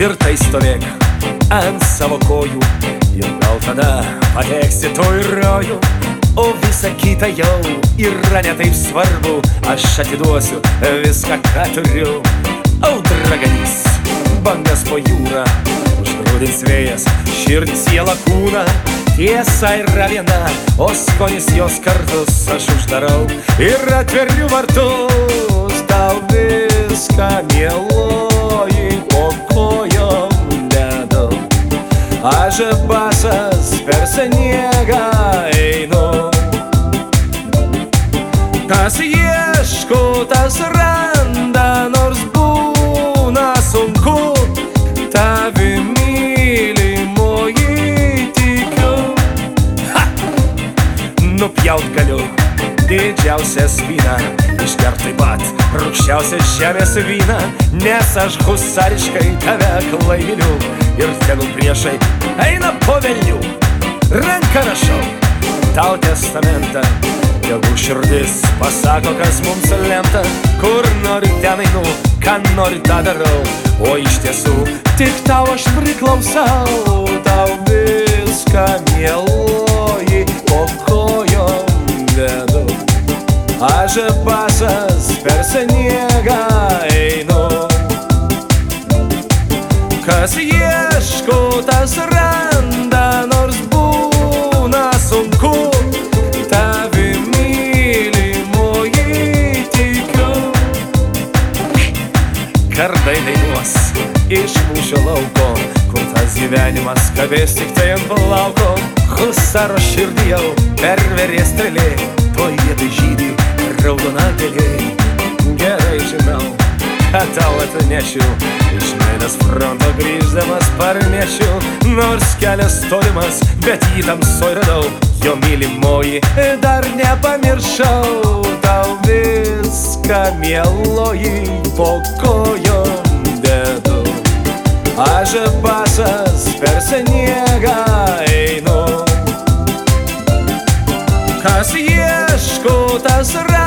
tvirtai stovėk ant savo kojų ir gal tada pateksi tu į rojų. O visa kita jau yra ne taip svarbu, aš atiduosiu viską, ką turiu. Audra ganys, bangas po jūrą, užgrūdins vėjas širdį, sielą, kūną. Tiesa yra viena, o skonis jos kartus aš uždarau ir atveriu vartus. Tau viską, mieloji, po kojom dedu. Aš basas per sniegą einu. Kas ieško, tas randa, nors būna sunku. Tavi mylimoji tikiu. Nupjaut galiu didžiausią spyną, išgert taip pat rūgščiausią žemės vyną, nes aš husariškai tave aklai myliu. Ir tegul priešai eina po velnių, ranką rašau tau testamentą. Tegu širdis pasako, kas mums lemta, kur nori ten einu, ką nori tą darau. O iš tiesų tik tau aš priklausau. Tau viską, mieloji, po kojom dedu. Aš basas per sniegą einu. Kas ieško, tas randa, nors būna sunku. Tavi mylimoji tikiu. Kardai dainuos iš mūšio lauko, kur tas gyvenimas kabės tik tai ant plauko. Husaro širdį jau perverė strėlė, toj vietoj žydi raudona gėlė. Gerai žinau, ką tau atnešiu, iš meilės fronto grįždamas parnešiu. Nors kelias tolimas, bet jį tamsoj radau, jo mylimoji dar nepamiršau. Tau viską, mieloji, po kojom dedu. Aš basas per sniegą einu. Kas ieško, tas randa.